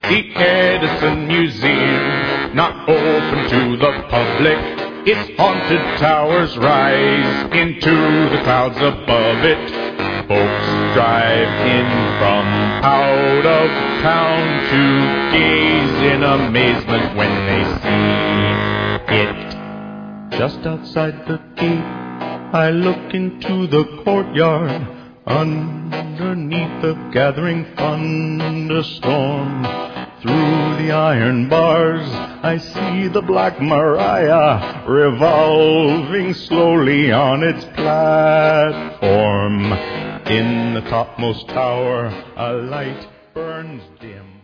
The Edison Museum, not open to the public. Its haunted towers rise into the clouds above it. Folks drive in from out of town to gaze in amazement when they see it. Just outside the gate, I look into the courtyard. Underneath the gathering thunderstorm, through the iron bars, I see the Black Maria revolving slowly on its platform. In the topmost tower, a light burns dim.